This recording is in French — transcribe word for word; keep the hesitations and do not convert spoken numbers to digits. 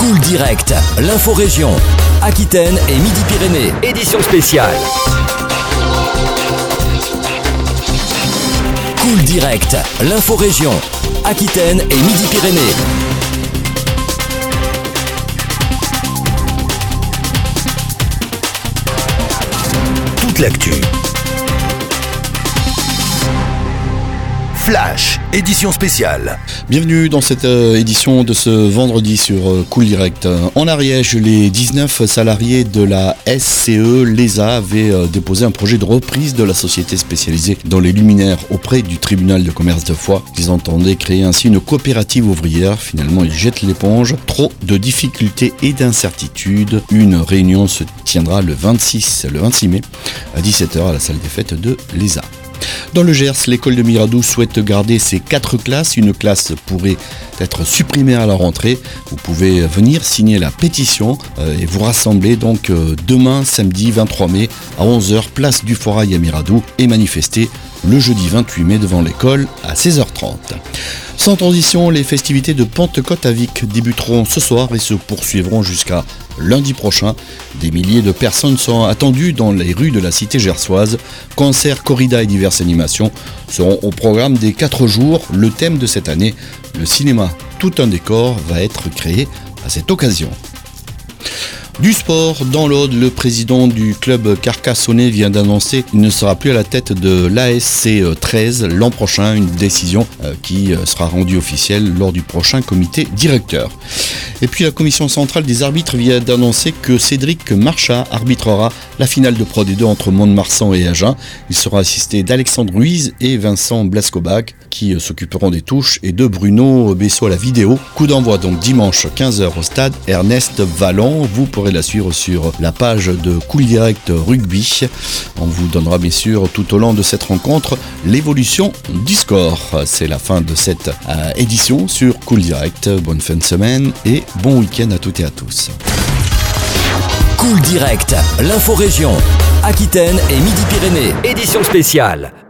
Cool Direct, l'info région, Aquitaine et Midi-Pyrénées, édition spéciale. Cool Direct, l'info région, Aquitaine et Midi-Pyrénées. Toute l'actu. Flash, édition spéciale. Bienvenue dans cette euh, édition de ce vendredi sur euh, Cool Direct. En Ariège, les dix-neuf salariés de la S C E L E S A avaient euh, déposé un projet de reprise de la société spécialisée dans les luminaires auprès du tribunal de commerce de Foix. Ils entendaient créer ainsi une coopérative ouvrière. Finalement, ils jettent l'éponge. Trop de difficultés et d'incertitudes. Une réunion se tiendra le vingt-six, le vingt-six mai à dix-sept heures à la salle des fêtes de l'E S A. Dans le Gers, l'école de Miradou souhaite garder ses quatre classes. Une classe pourrait être supprimée à la rentrée. Vous pouvez venir signer la pétition et vous rassembler donc demain, samedi vingt-trois mai, à onze heures, place du Forail à Miradou, et manifester le jeudi vingt-huit mai devant l'école à seize heures trente. Sans transition, les festivités de Pentecôte à Vic débuteront ce soir et se poursuivront jusqu'à lundi prochain. Des milliers de personnes sont attendues dans les rues de la cité gersoise. Concerts, corridas et diverses animations seront au programme des quatre jours. Le thème de cette année, le cinéma, tout un décor, va être créé à cette occasion. Du sport, dans l'Aude, le président du club carcassonnais vient d'annoncer qu'il ne sera plus à la tête de l'A S C treize l'an prochain, une décision qui sera rendue officielle lors du prochain comité directeur. Et puis la commission centrale des arbitres vient d'annoncer que Cédric Marchat arbitrera la finale de Pro D deux entre Mont-de-Marsan et Agen. Il sera assisté d'Alexandre Ruiz et Vincent Blascobac qui s'occuperont des touches et de Bruno Bessot à la vidéo. Coup d'envoi donc dimanche quinze heures au stade Ernest Vallon. Vous pourrez la suivre sur la page de Cool Direct Rugby. On vous donnera bien sûr tout au long de cette rencontre l'évolution du score. C'est la fin de cette euh, édition sur Cool Direct. Bonne fin de semaine et bon week-end à toutes et à tous. Cool Direct, l'info région, Aquitaine et Midi-Pyrénées, édition spéciale.